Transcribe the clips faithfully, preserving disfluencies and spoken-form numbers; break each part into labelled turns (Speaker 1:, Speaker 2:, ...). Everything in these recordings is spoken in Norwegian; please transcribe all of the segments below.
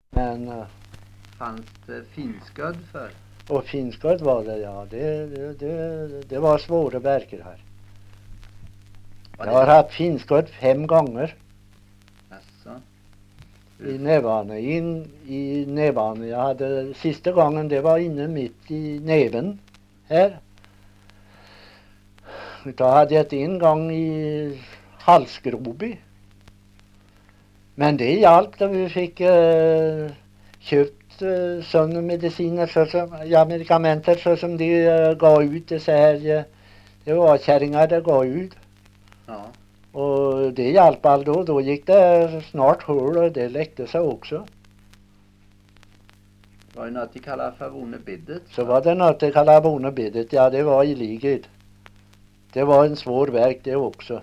Speaker 1: Men uh,
Speaker 2: Fanns det finsködd för?
Speaker 1: och finsköld var det, ja. Det, det, det, det var svåra verker här.
Speaker 2: Var
Speaker 1: Jag har
Speaker 2: det?
Speaker 1: haft finsköld fem gånger
Speaker 2: Alltså.
Speaker 1: i nävarna. In i nävarna. Jag hade sista gången, det var inne mitt i näven här. Då hade jag ett en gång i halsgrobi. Men det hjälpte. Vi fick uh, köpt uh, sådana mediciner, så som, ja, medikamenter så som de uh, gav ut. Det, så här, uh, det var kärringar det gav ut.
Speaker 2: Ja.
Speaker 1: Och det hjälpte all då. Då gick det snart hål och det läckte sig också.
Speaker 2: Var det något de kallar för vonebiddet?
Speaker 1: Så var det något de kallar vonebiddet. Ja, det var i ligget. Det var en svår verk det också.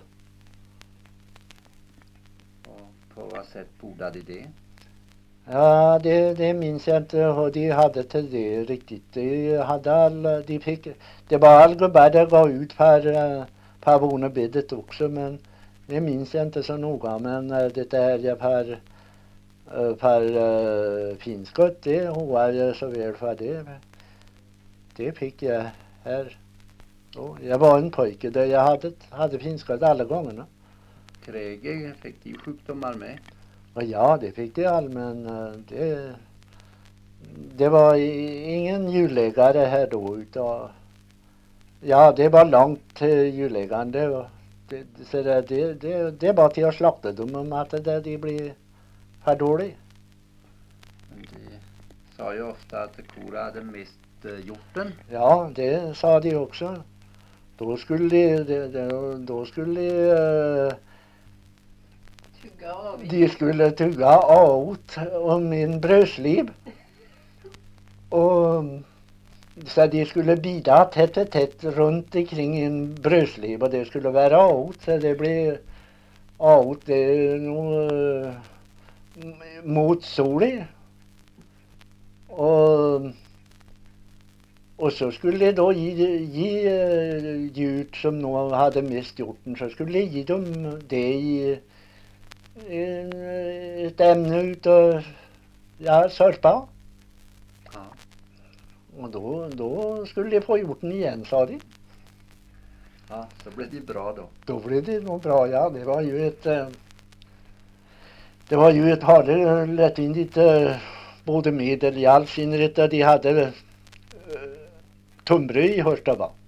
Speaker 2: Och på vad sätt bordade de det?
Speaker 1: Ja, det, det minns jag inte hur de hade till det riktigt. De hade all, de fick, det var all gubbar det gav ut per, per vonebiddet också, men det minns jag inte så noga. Men det där jag per, per uh, finskott, det var jag så väl för det. Det fick jag här. Så jag var en pojke där jag hade, hade finskott alla gångerna.
Speaker 2: Kriget fick de sjukdomar med?
Speaker 1: Och ja, det fick de all, men det, det var ingen djurläkare här då. Utan, ja, det var långt till djurläkaren. Det, det, så det, det, det, det var till att slakta dem om att det, de blev för dåliga.
Speaker 2: Men de sa ju ofta att kor hade mist uh, hjorten.
Speaker 1: Ja, det sa de också. Då skulle de, de, de, då skulle de, uh, de skulle tugga åt om min brödsliv. Och så de skulle bida tätt och tätt runt omkring en brödsliv och det skulle vara åt, så det blev åt det nog uh, mot solen. Och Och så skulle de då ge, ge uh, djur som nog hade mist hjorten, så skulle de ge dem det i en, ett ämne utav, ja, sörpa.
Speaker 2: Ja.
Speaker 1: Och då, då skulle de få hjorten igen, sa de.
Speaker 2: Ja, så blev det bra då.
Speaker 1: Då blev det nog bra, ja. Det var ju ett, uh, det var ju ett harde lättvindigt uh, både medel i all synnerhet där de hade uh, tunnbröd i första va.